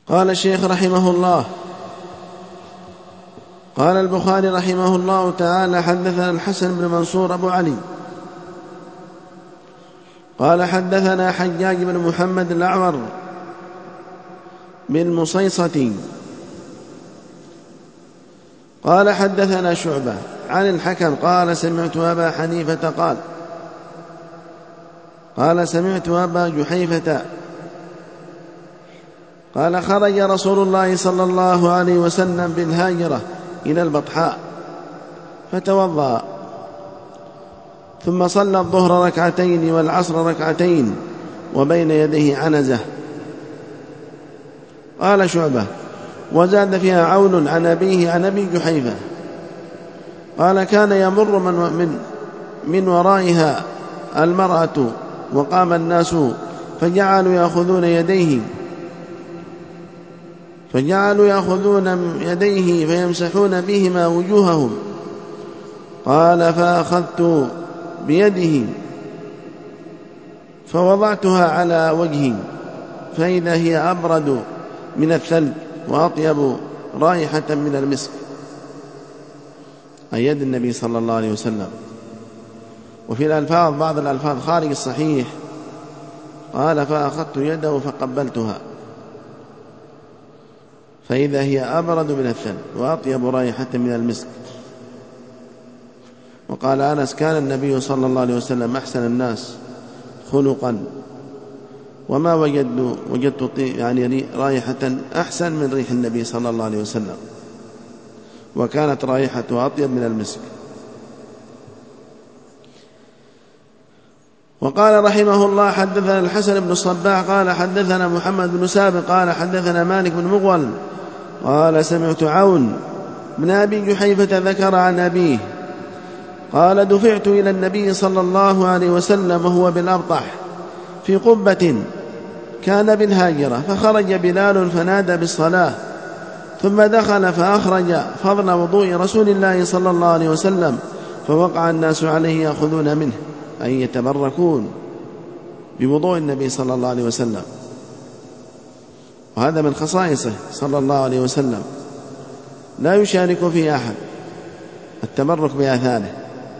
قال الشيخ رحمه الله: قال البخاري رحمه الله تعالى: حدثنا الحسن بن منصور أبو علي قال حدثنا حجاج بن محمد الأعور بالمصيصة قال حدثنا شعبة عن الحكم قال سمعت أبا حنيفة قال سمعت أبا جحيفة قال خرج رسول الله صلى الله عليه وسلم بالهاجرة إلى البطحاء فتوضأ ثم صلى الظهر ركعتين والعصر ركعتين وبين يديه عنزة. قال شعبة: وزاد فيها عون عن أبيه عن أبي جحيفة قال كان يمر من ورائها المرأة وقام الناس فجعلوا يأخذون يديه فيمسحون بهما وجوههم. قال فأخذت بيده فوضعتها على وجهي فإذا هي أبرد من الثلج وأطيب رائحة من المسك، أي يد النبي صلى الله عليه وسلم. وفي الألفاظ بعض الألفاظ خارج الصحيح قال فأخذت يده فقبلتها فإذا هي أبرد من الثلج وأطيب رائحة من المسك. وقال أنس: كان النبي صلى الله عليه وسلم أحسن الناس خلقا وما وجدت يعني رائحة أحسن من ريح النبي صلى الله عليه وسلم، وكانت رائحته أطيب من المسك. وقال رحمه الله: حدثنا الحسن بن الصباح قال حدثنا محمد بن سابق قال حدثنا مالك بن مغول قال سمعت عون بن أبي جحيفة ذكر عن أبيه قال: دفعت إلى النبي صلى الله عليه وسلم وهو بالأبطح في قبة كان بالهاجرة، فخرج بلال فنادى بالصلاة ثم دخل فأخرج فضل وضوء رسول الله صلى الله عليه وسلم فوقع الناس عليه يأخذون منه، أي يتبركون بوضوء النبي صلى الله عليه وسلم. وهذا من خصائصه صلى الله عليه وسلم، لا يشارك فيه أحد التبرك بآثاره.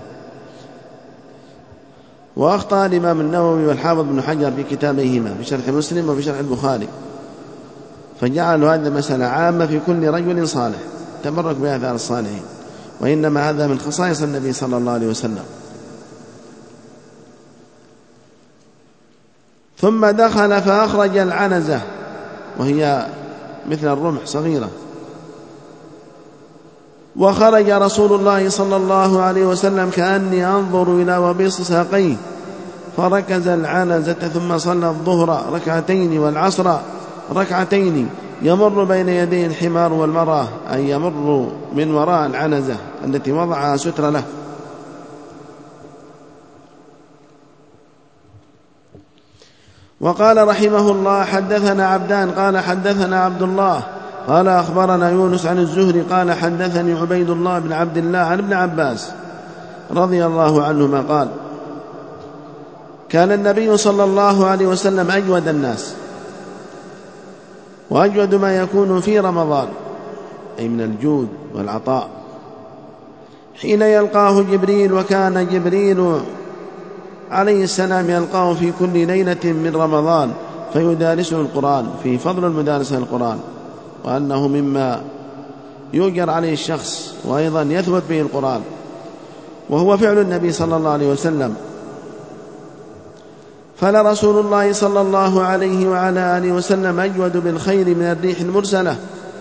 وأخطأ الإمام النووي والحافظ بن حجر في كتابيهما في شرح مسلم وفي شرح البخاري، فجعلوا هذا مسألة عامة في كل رجل صالح تبرك بآثار الصالحين، وإنما هذا من خصائص النبي صلى الله عليه وسلم. ثم دخل فأخرج العنزة وهي مثل الرمح صغيرة، وخرج رسول الله صلى الله عليه وسلم كأني أنظر إلى وبيص ساقيه، فركز العنزة ثم صلى الظهر ركعتين والعصر ركعتين يمر بين يديه الحمار والمرأة، أي يمر من وراء العنزة التي وضعها ستر له. وقال رحمه الله: حدثنا عبدان قال حدثنا عبد الله قال أخبرنا يونس عن الزهري قال حدثني عبيد الله بن عبد الله عن ابن عباس رضي الله عنهما قال: كان النبي صلى الله عليه وسلم أجود الناس، وأجود ما يكون في رمضان، أي من الجود والعطاء، حين يلقاه جبريل، وكان جبريل عليه السلام يلقاه في كل ليلة من رمضان فيدارسه القرآن، في فضل المدارسة القرآن، وأنه مما يؤجر عليه الشخص وأيضا يثبت به القرآن، وهو فعل النبي صلى الله عليه وسلم. فلرسول الله صلى الله عليه وعلى آله وسلم أجود بالخير من الريح المرسلة.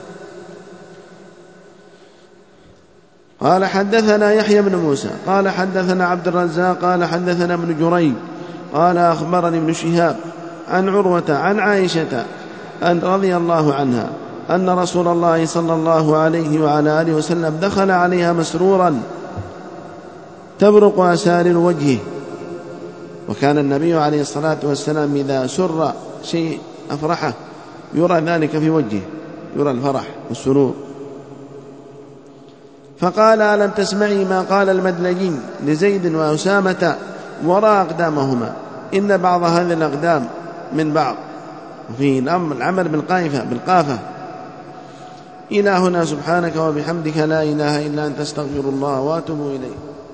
قال حدثنا يحيى بن موسى قال حدثنا عبد الرزاق قال حدثنا ابن جريج قال أخبرني ابن شهاب عن عروة عن عائشة أن رضي الله عنها أن رسول الله صلى الله عليه وعلى آله وسلم دخل عليها مسرورا تبرق أسارير وجهه. وكان النبي عليه الصلاة والسلام إذا سر شيء أفرحه يرى ذلك في وجهه، يرى الفرح والسرور. فقال: ألم تسمعي ما قال المدلجي لزيد وأسامة وراء أقدامهما، إن بعض هذه الأقدام من بعض. وفيه العمل بالقافة. إلى هنا. سبحانك وبحمدك لا إله إلا أنت، استغفر الله وأتوب إليه.